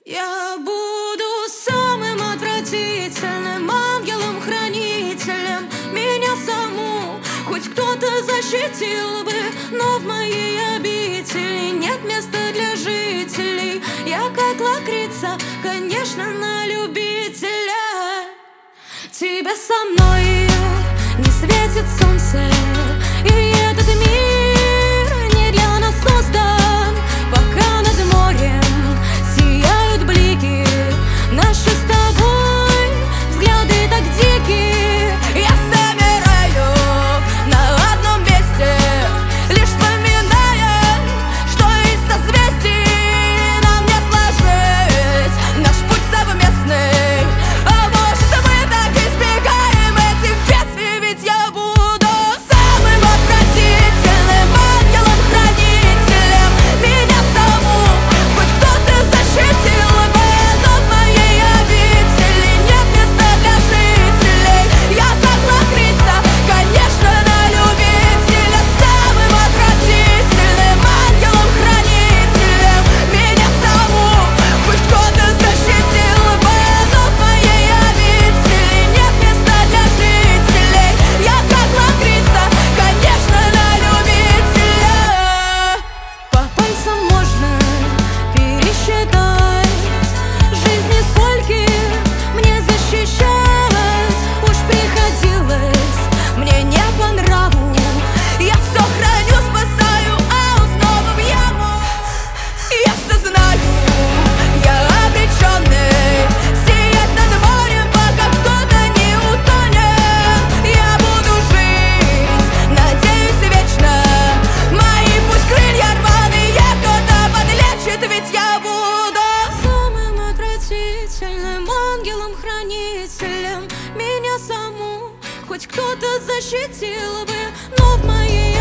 Я буду самым отвратительным ангелом-хранителем. Меня саму хоть кто-то защитил бы, но в моей обители нет места для жителей. Я как лакрица, конечно, на любителя. Тебя со мной не светит солнце, и этот мир не для нас создан. Пока над морем сияют блики, наши с тобой взгляды так дикие. Я замираю на одном месте, лишь вспоминая, что из созвездий нам не сложить наш путь совместный. А может, мы так избегаем этих бедствий, ведь я буду самым отвратительным ангелом-хранителем. Меня саму хоть кто-то защитил бы, но в моей обители нет места для жителей. Я как лакрица, конечно, на любителя. Самым отвратительным ангелом-хранителем. Меня саму хоть кто-то защитил бы, но в моей обители нет места для жителей. Я как лакрица, конечно, на любителя. По пальцам можно пересчитать жизни, скольких мне защищать уж приходилось мне не по нраву. Я все храню, спасаю, а он снова в яму. Я все знаю, я обреченный сиять над морем, пока кто-то не утонет. Я буду жить, надеюсь, вечно. Мои пусть крылья рваные кто-то подлечит, ведь я буду самым отвратительным ангелом-хранителем. Меня саму хоть кто-то защитил бы, но в моей